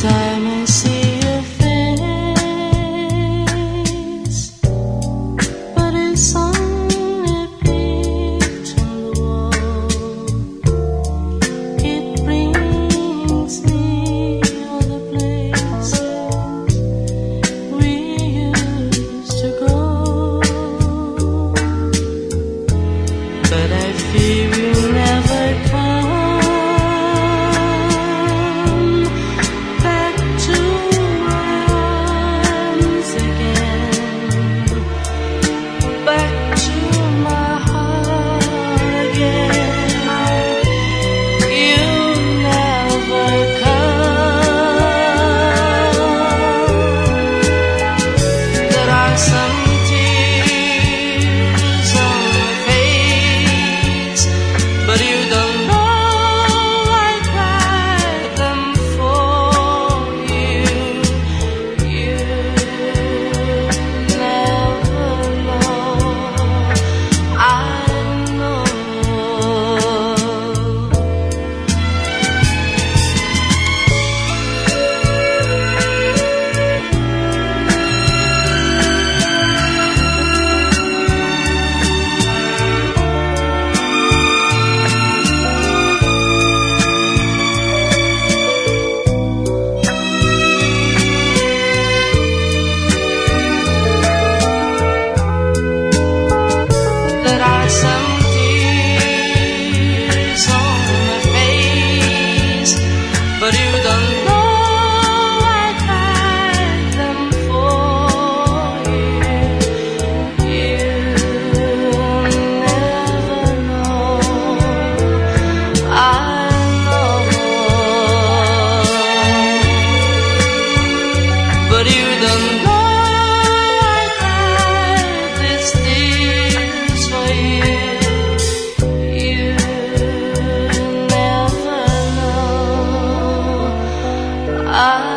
time I see your face, but it's only picked on the wall. It brings me all the places we used to go, but I fear you'll never come back to my arms again, back to my heart again. You'll never come. There are some tears on my face, but you don't know I cried them for you. You never know. I know. There are some tears on my face, but you don't know I cried them for you. You never know. I know, but you don't know I cried these tears for you. You never know. I